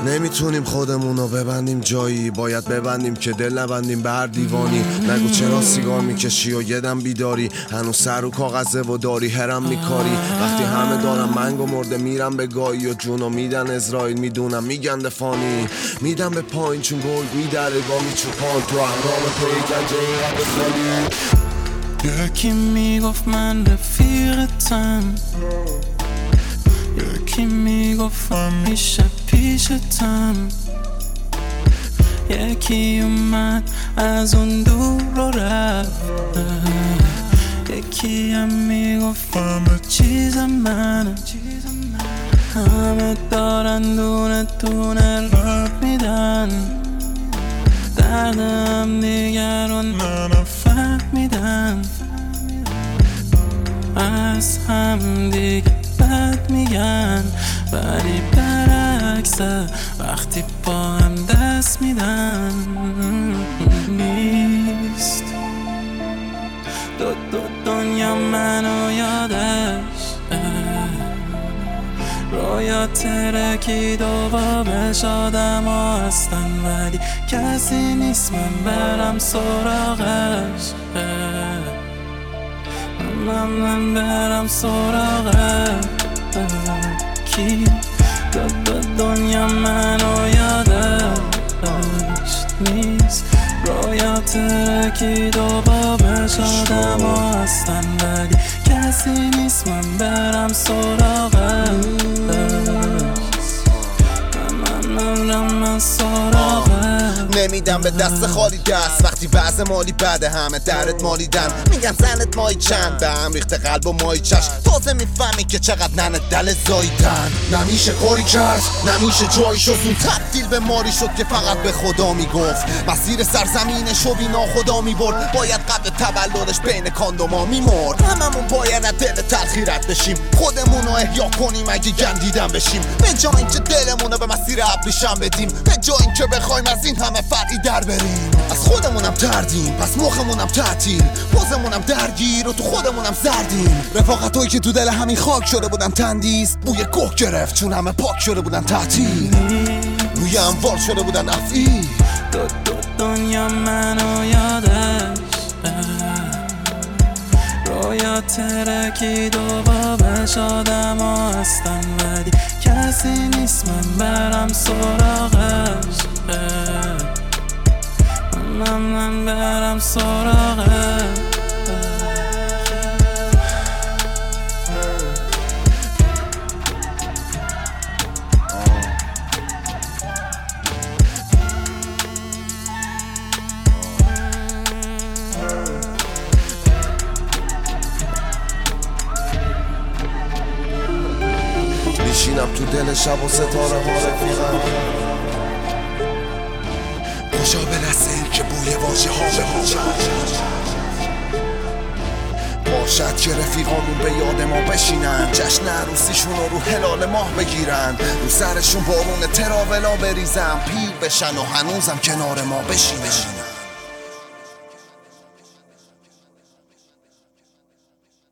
نمیتونیم خودمونو ببندیم جایی، باید ببندیم که دل نبندیم به هر دیوانی. نگو چرا سیگار میکشی و یه دم بیداری، هنوز سر و کاغذه و داری هرم میکاری. وقتی همه دارم منگ و مرده میرم به گایی و جونو میدن اسرائیل، میدونم میگن فانی. میدم به پایین چون گلد میدره با میچوپان تو احرام پیگنجه اینقدر خالی. یکی میگفت من رفیقتم، یکی میگفت همیشه پیشتم، یکی اومد از اون دور رو رفت، یکی هم میگفت همه چیز منه. همه دارن دونه دونه رب میدن، دردم دیگر رو نفهمیدن، از هم دیگه بد میگن، ولی برعکسه وقتی با هم دست میدن. نیست دو دنیا منو یادش، رویا ترکید و بابش آدم ها هستن، ولی کسی نیست من برم سراغش، من برم سراغش. کی دو دنیا منو یادش نیست، رویا ترکید و بابش آدم ها هستن، ولی کسی نیست من برم سراغش، من سراغش. نمیدم به دست خالی دست وقتی وضع مالی بده، همه درت مالیدن، میگن زنت مایی چند، به هم ریخته قلب و مایی چشم، تازه میفهمی که چقدر ننه دل زایدن. نمیشه کاری کرد، نمیشه جایی شد، اون تبدیل به ماری شد که فقط به خدا میگفت، مسیر سرزمینش و بینا خدا میبرد، باید قبل تولدش بین کاندوما میمرد. هممون باید از دل تلخیرت بشیم، خودمونو احیا کنیم اگه گندیدن بشیم، به جای اینکه دلمونو به مسیر ابریشم بدیم، به جای اینکه بخوایم از این همه فرقی در بریم. از خودمونم تردیم پس مخمونم تعطیل، پوزمونم درگیر و تو خودمونم زردیم. رفاقتایی که تو دل همین خاک شده بودن تندیس، بوی گوه گرفت چون همه پاک شده بودن تعطیل، روی اموال شده بودن افعی. دو دنیا منو یادش، رویا ترکید و بابش آدم ها هستن، ولی کسی نیست من برم سراغش، من برم سراغش. میشینم تو دل شب و ستاره ها رفیقم، خوشا به لحظه که بوی واژه ها به باشد که رفیقامون به یاد ما بشینن، جشن عروسیشون رو هلال ماه بگیرن، رو سرشون بارون تراولا بریزم، پیر بشن و هنوزم کنار ما بشینن.